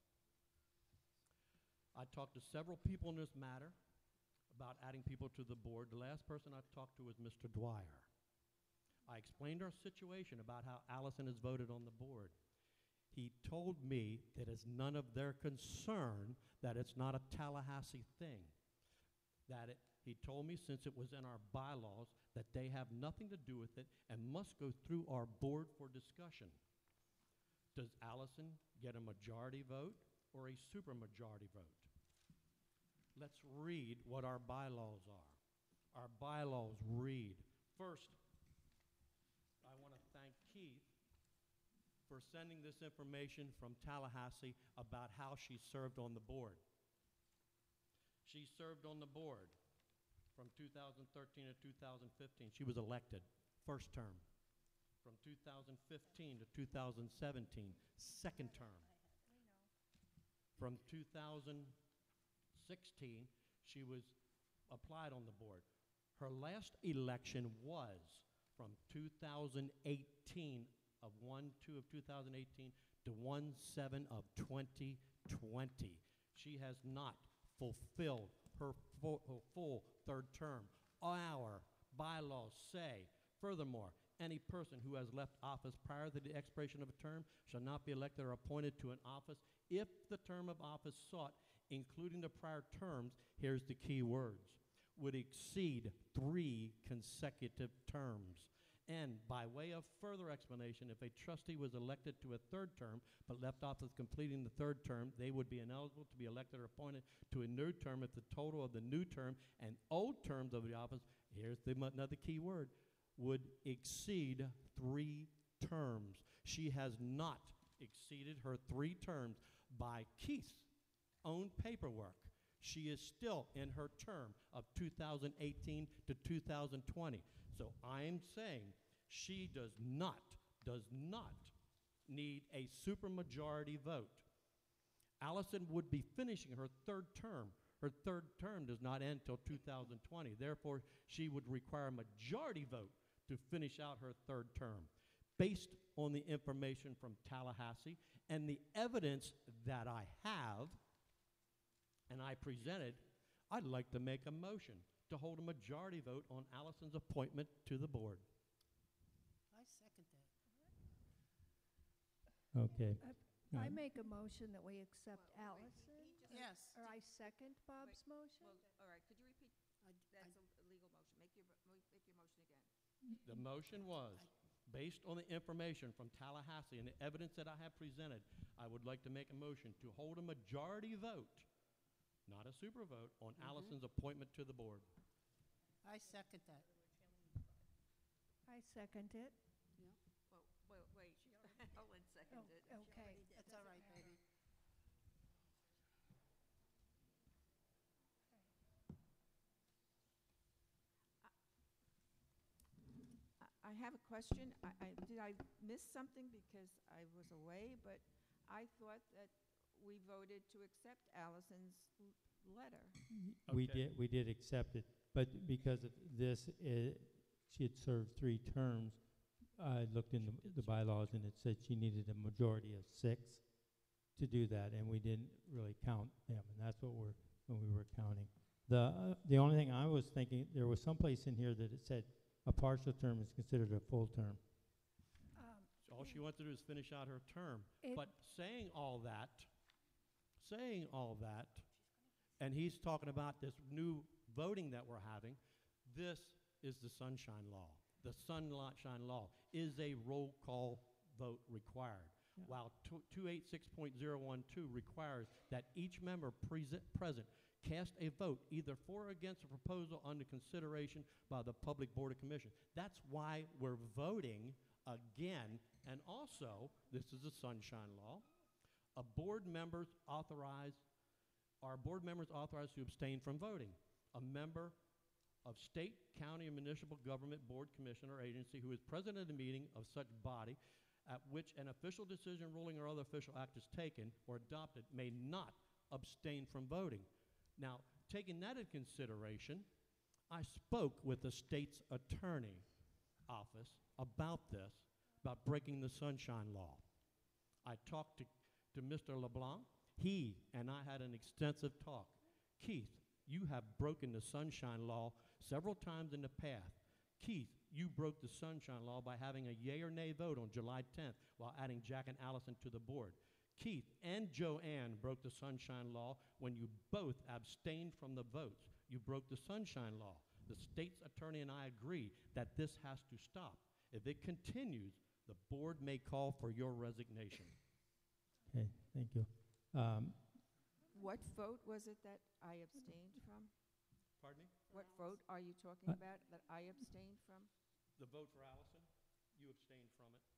I talked to several people in this matter about adding people to the board. The last person I talked to was Mr. Dwyer. I explained our situation about how Allison has voted on the board. He told me that it's none of their concern, that it's not a Tallahassee thing. He told me, since it was in our bylaws, that they have nothing to do with it and must go through our board for discussion. Does Allison get a majority vote or a supermajority vote? Let's read what our bylaws are. Our bylaws read, first, I want to thank Keith for sending this information from Tallahassee about how she served on the board. She served on the board from 2013 to 2015. She was elected, first term. From 2015 to 2017, second term. From 2016, she was applied on the board. Her last election was from 2018 of 1/2 of 2018 to 1/7 of 2020. She has not fulfilled her full third term. Our bylaws say, furthermore, any person who has left office prior to the expiration of a term shall not be elected or appointed to an office if the term of office sought, including the prior terms, here's the key words, would exceed 3 consecutive terms. And by way of further explanation, if a trustee was elected to a third term but left office completing the third term, they would be ineligible to be elected or appointed to a new term if the total of the new term and old terms of the office, here's another key word, would exceed 3 terms. She has not exceeded her 3 terms by Keith's own paperwork. She is still in her term of 2018 to 2020. So I'm saying she does not need a supermajority vote. Allison would be finishing her third term. Her third term does not end until 2020. Therefore, she would require a majority vote to finish out her third term. Based on the information from Tallahassee and the evidence that I have, and I presented, I'd like to make a motion to hold a majority vote on Allison's appointment to the board. I second that. Okay. I make a motion that we accept Allison, Yes. or I second Bob's motion. Well, all right, could you repeat? I- That's a legal motion. Make your motion again. The motion was, based on the information from Tallahassee and the evidence that I have presented, I would like to make a motion to hold a majority vote, not a super vote, on Allison's appointment to the board. I second that. I second it. Well, wait. Ellen Oh, seconded. okay. That's all right, baby. I have a question. Did I miss something because I was away? But I thought that we voted to accept Allison's letter. We did accept it, but because of this, she had served 3 terms. I looked in the bylaws, and it said she needed a majority of 6 to do that, and we didn't really count them, and that's what when we were counting. The only thing I was thinking, there was someplace in here that it said a partial term is considered a full term. So all she wants to do is finish out her term. It- But saying all that, and he's talking about this new voting that we're having, this is the Sunshine Law. The Sunshine Law is a roll call vote required, Yeah. while 286.012 requires that each member present cast a vote either for or against a proposal under consideration by the Public Board of Commission. That's why we're voting again, and also, this is a Sunshine Law, our board members authorized to abstain from voting. A member of state, county, and municipal government board, commission, or agency who is present at a meeting of such body at which an official decision, ruling, or other official act is taken or adopted may not abstain from voting. Now, taking that into consideration, I spoke with the state's attorney office about this, about breaking the Sunshine Law. I talked to Mr. LeBlanc. He and I had an extensive talk. Keith, you have broken the Sunshine Law several times in the past. Keith, you broke the Sunshine Law by having a yea or nay vote on July 10th while adding Jack and Allison to the board. Keith and Joanne broke the Sunshine Law when you both abstained from the votes. You broke the Sunshine Law. The state's attorney and I agree that this has to stop. If it continues, the board may call for your resignation. Okay, thank you. What vote was it that I abstained from? Pardon me? What vote are you talking about that I abstained from? The vote for Allison, you abstained from it.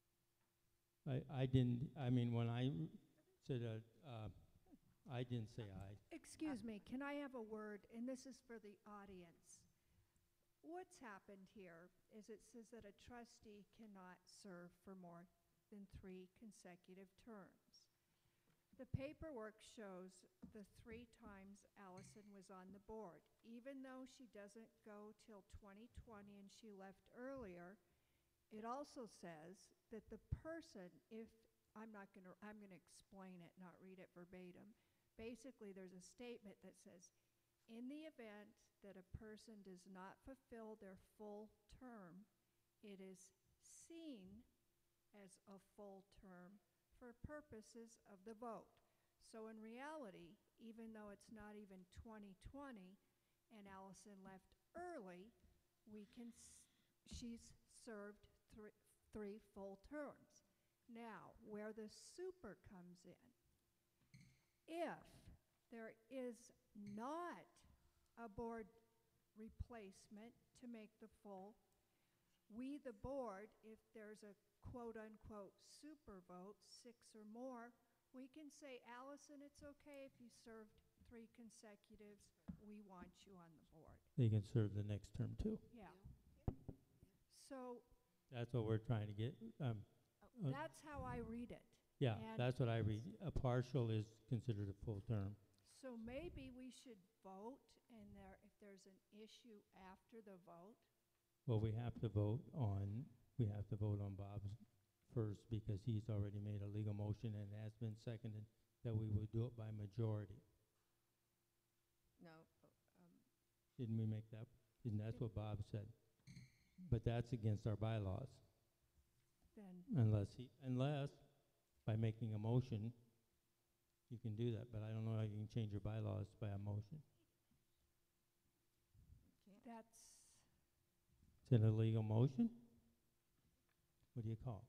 I didn't, I mean, when I said, I didn't say aye. Excuse me, can I have a word? And this is for the audience. What's happened here is it says that a trustee cannot serve for more than 3 consecutive terms. The paperwork shows the 3 times Allison was on the board. Even though she doesn't go till 2020 and she left earlier, it also says that the person, if, I'm going to explain it, not read it verbatim. Basically, there's a statement that says, in the event that a person does not fulfill their full term, it is seen as a full term for purposes of the vote. So in reality, even though it's not even 2020 and Allison left early, she's served 3 full terms. Now, where the super comes in, if there is not a board replacement to make the full, we, the board, if there's a quote-unquote super vote, 6 or more, we can say, Allison, it's okay if you served 3 consecutives. We want you on the board. They can serve the next term too. Yeah. So That's what we're trying to get. that's how I read it. Yeah, And- that's what I read. A partial is considered a full term. So maybe we should vote, and if there's an issue after the vote, Well, we have to vote on Bob's first because he's already made a legal motion and has been seconded that we would do it by majority. No, Didn't we make that? And that's what Bob said. But that's against our bylaws, Then, unless by making a motion, you can do that, but I don't know how you can change your bylaws by a motion. can't. that's, Is it a legal motion? What do you call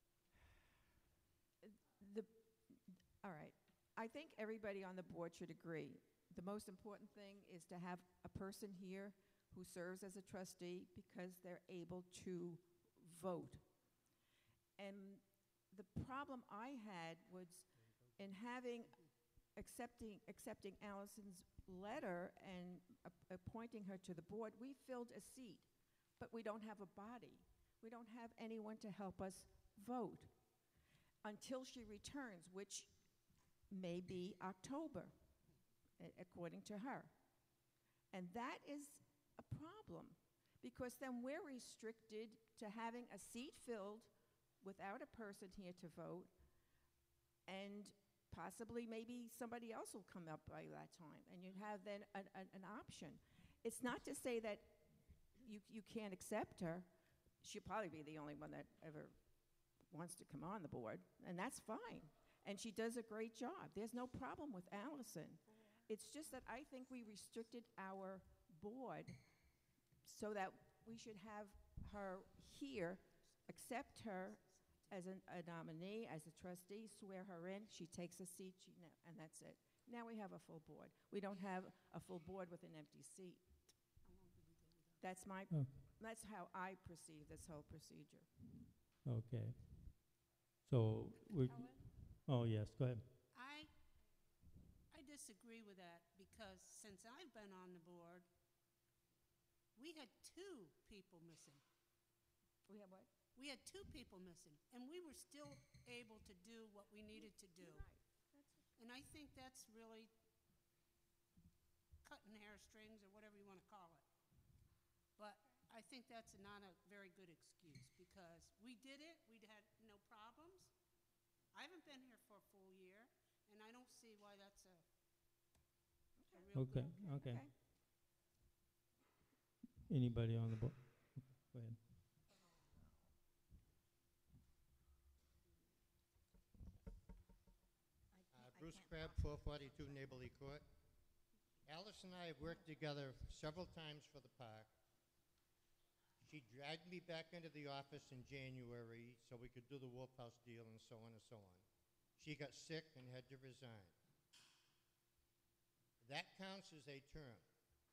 it? All right. I think everybody on the board should agree. The most important thing is to have a person here who serves as a trustee because they're able to vote. And the problem I had was in accepting Allison's letter and appointing her to the board, we filled a seat, but we don't have a body. We don't have anyone to help us vote until she returns, which may be October, according to her. And that is a problem, because then we're restricted to having a seat filled without a person here to vote, and possibly maybe somebody else will come up by that time, and you'd have then an option. It's not to say that you can't accept her. She'll probably be the only one that ever wants to come on the board, and that's fine. And she does a great job. There's no problem with Allison. It's just that I think we restricted our board so that we should have her here, accept her as a nominee, as a trustee, swear her in, she takes a seat, and that's it. Now we have a full board. We don't have a full board with an empty seat. That's that's how I perceive this whole procedure. Okay. So, oh, yes, go ahead. I disagree with that, because since I've been on the board, we had 2 people missing. We have what? We had 2 people missing, and we were still able to do what we needed to do. And I think that's really cutting hair strings, or whatever you want to call it. But I think that's not a very good excuse, because we did it, we had no problems. I haven't been here for a full year, and I don't see why that's a real Okay, good. okay. Anybody on the board? Go ahead. Bruce Crabb, 442 Neighborly Court. Alice and I have worked together several times for the park. She dragged me back into the office in January so we could do the Wolf House deal and so on and so on. She got sick and had to resign. That counts as a term.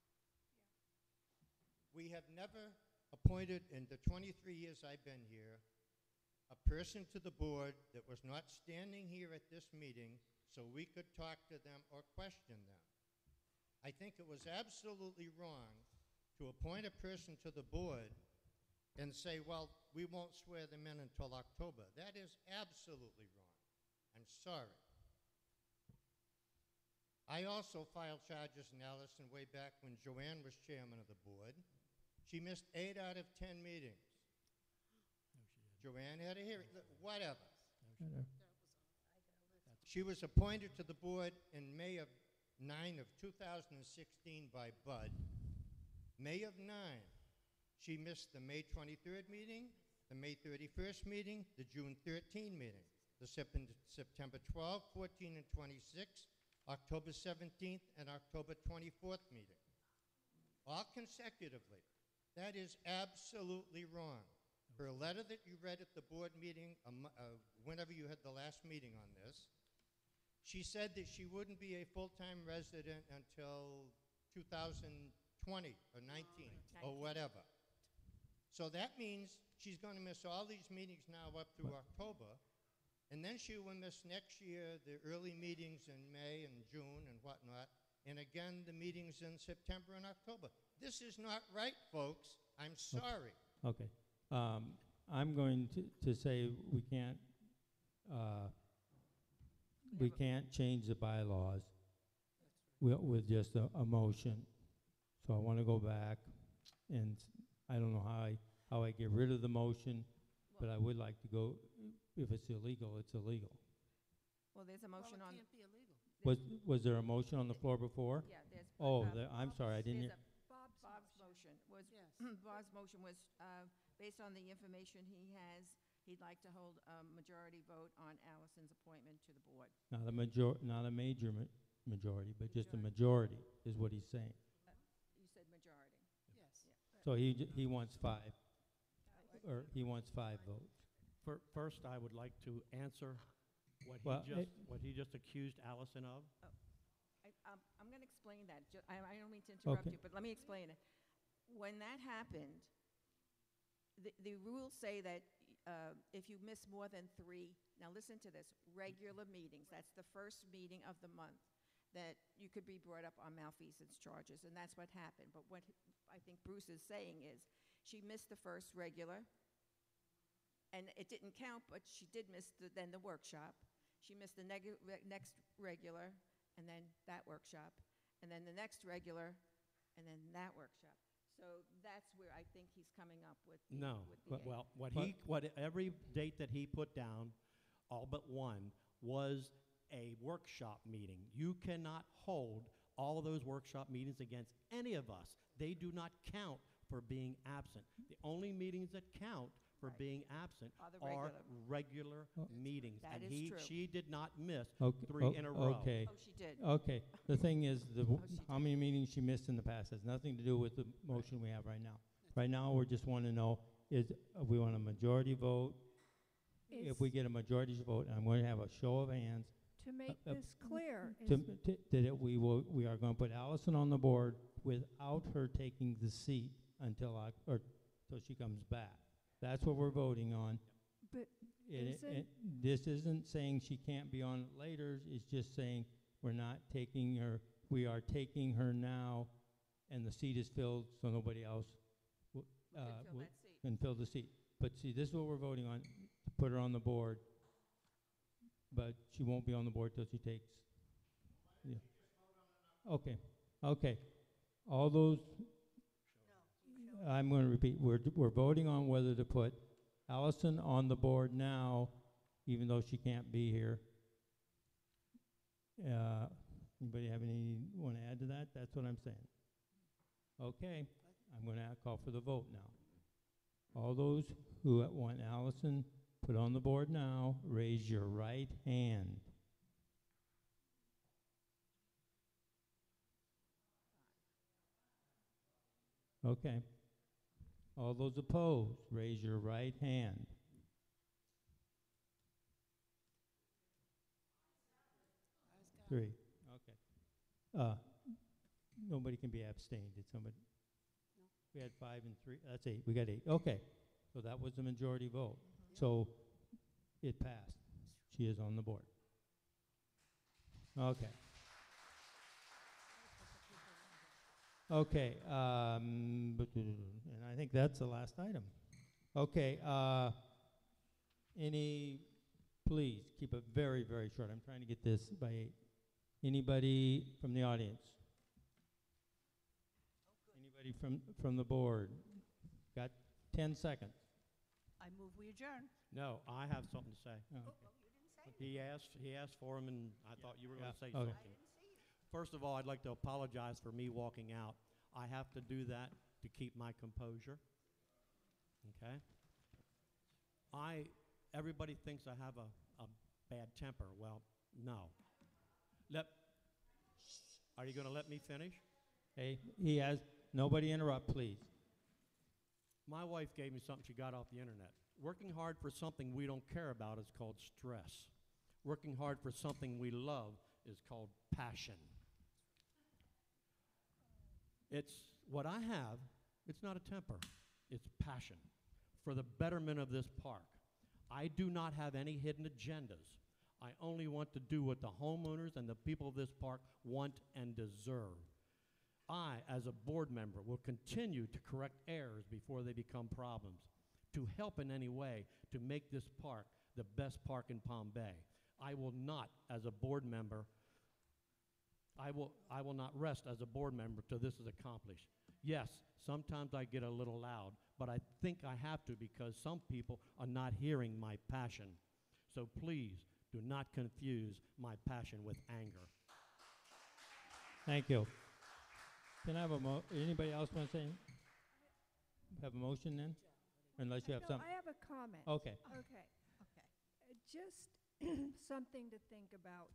We have never appointed, in the 23 years I've been here, a person to the board that was not standing here at this meeting so we could talk to them or question them. I think it was absolutely wrong to appoint a person to the board and say, well, we won't swear them in until October. That is absolutely wrong. I'm sorry. I also filed charges in Allison way back when Joanne was chairman of the board. She missed 8 out of 10 meetings. Joanne had a hearing, whatever. She was appointed to the board in May of 9 of 2016 by Bud. May of 9, she missed the May 23rd meeting, the May 31st meeting, the June 13 meeting, the September 12, 14, and 26, October 17th, and October 24th meeting, all consecutively. That is absolutely wrong. Her letter that you read at the board meeting, whenever you had the last meeting on this, she said that she wouldn't be a full-time resident until 2020 or 19 or whatever. So that means she's going to miss all these meetings now up through October, and then she will miss next year the early meetings in May and June and whatnot, and again the meetings in September and October. This is not right, folks. I'm sorry. Okay. I'm going to say we can't change the bylaws with just a motion. So I want to go back, and I don't know how I get rid of the motion, but I would like to go, if it's illegal, it's illegal. Well, there's a motion Well, on, it can't be illegal. Was there a motion on the floor before? Yeah, there's. Oh, I'm sorry, I didn't hear. There's Bob's Bob's motion was, Yes. Bob's motion was, based on the information he has, he'd like to hold a majority vote on Allison's appointment to the board. Not a major majority, but just a majority is what he's saying. You said majority. Yes. So he wants 5, or he wants 5 votes. First, I would like to answer Well, what he just accused Allison of. I'm going to explain that. I don't mean to interrupt Okay. you, but let me explain it. When that happened, the rules say that if you miss more than 3, now listen to this, regular meetings, that's the first meeting of the month, that you could be brought up on malfeasance charges, and that's what happened. But what I think Bruce is saying is, she missed the first regular, and it didn't count, but she did miss then the workshop. She missed the next regular, and then that workshop, and then the next regular, and then that workshop. So that's where I think he's coming up with the, No, with the well, every date that he put down, all but one, was a workshop meeting. You cannot hold all of those workshop meetings against any of us. They do not count for being absent. The only meetings that count for Right. being absent Are the are regular. regular meetings. That and is true. she did not miss Okay, 3 in a row. Okay, Oh, she did. okay. The thing is, she how many meetings she missed in the past has nothing to do with the motion we have right now. Right now, we just want to know, we want a majority vote. If we get a majority vote, I'm going to have a show of hands, To make this clear, we are going to put Allison on the board without her taking the seat until she comes back. That's what we're voting on. but This isn't saying she can't be on it later, it's just saying we're not taking her, we are taking her now, and the seat is filled, so nobody else Fill that seat. can fill the seat. But see, this is what we're voting on, to put her on the board, but she won't be on the board till she takes. Yeah. Okay. All those, I'm going to repeat, we're voting on whether to put Allison on the board now, even though she can't be here. Anybody want to add to that? That's what I'm saying. Okay, I'm going to call for the vote now. All those who want Allison put on the board now, raise your right hand. Okay. All those opposed, raise your right hand. Three. Okay. Nobody can be abstained. Did somebody? No. We had 5 and 3. That's 8. We got 8. Okay. So that was the majority vote. So it passed. She is on the board. Okay. Okay, and I think that's the last item. Okay, please keep it very, very short. I'm trying to get this by 8. Anybody from the audience? Anybody from the board? Got 10 seconds. I move we adjourn. No, I have something to say. Oh, Oh, okay. you didn't say? He asked for him, and I thought you were going to say Okay. something. I didn't see it. First of all, I'd like to apologize for me walking out. I have to do that to keep my composure. Okay? Everybody thinks I have a bad temper. Well, no. Are you going to let me finish? Hey, nobody interrupt, please. My wife gave me something she got off the internet. Working hard for something we don't care about is called stress. Working hard for something we love is called passion. It's what I have, it's not a temper, it's passion for the betterment of this park. I do not have any hidden agendas. I only want to do what the homeowners and the people of this park want and deserve. I, as a board member, will continue to correct errors before they become problems, to help in any way to make this park the best park in Palm Bay. I will not, as a board member, I will not rest as a board member till this is accomplished. Yes, sometimes I get a little loud, but I think I have to because some people are not hearing my passion. So please do not confuse my passion with anger. Thank you. Can I have anybody else want to say? Have a motion then? Unless you have No, something. I have a comment. Okay. Okay. Okay. Just something to think about.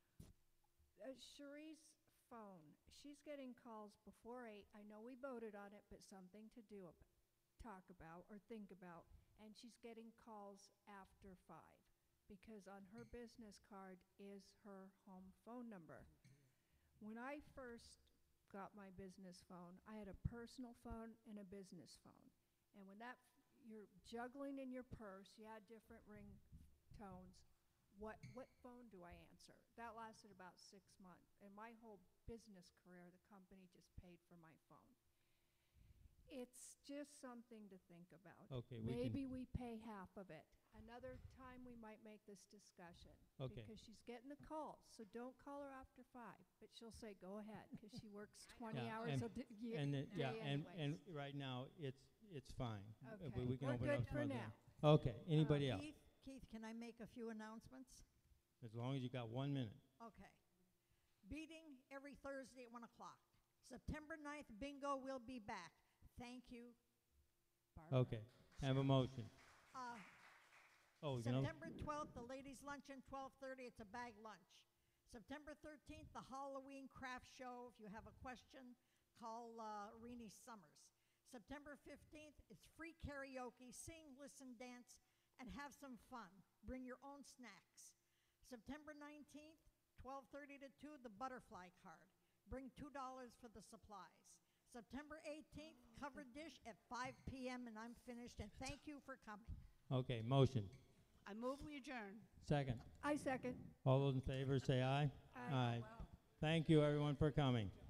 Cherie's phone, she's getting calls before 8. I know we voted on it, but something to talk about or think about. And she's getting calls after 5 because on her business card is her home phone number. When I first got my business phone, I had a personal phone and a business phone. And when you're juggling in your purse, you had different ring tones. What phone do I answer? That lasted about 6 months. And my whole business career, the company just paid for my phone. It's just something to think about. Okay, Maybe we pay half of it. Another time we might make this discussion. Okay. Because she's getting the calls, so don't call her after 5. But she'll say, go ahead, because she works 20 Yeah, hours a day and anyways. right now, it's fine. Okay, We can we're open it good up some for other now. day. Okay, anybody else? Keith, can I make a few announcements? As long as you got 1 minute. Okay. Meeting every Thursday at 1 o'clock. September 9th, bingo will be back. Thank you, Barbara. Okay, have a motion. Oh, you know, September 12th, the ladies' luncheon, 12:30. It's a bag lunch. September 13th, the Halloween craft show. If you have a question, call Renee Summers. September 15th, it's free karaoke. Sing, listen, dance, and have some fun. Bring your own snacks. September 19th, 12:30 to 2, the butterfly card. Bring $2 for the supplies. September 18th, covered dish at 5 p.m., and I'm finished, and thank you for coming. okay, motion. I move we adjourn. Second. I second. All those in favor say aye. Aye. Thank you, everyone, for coming.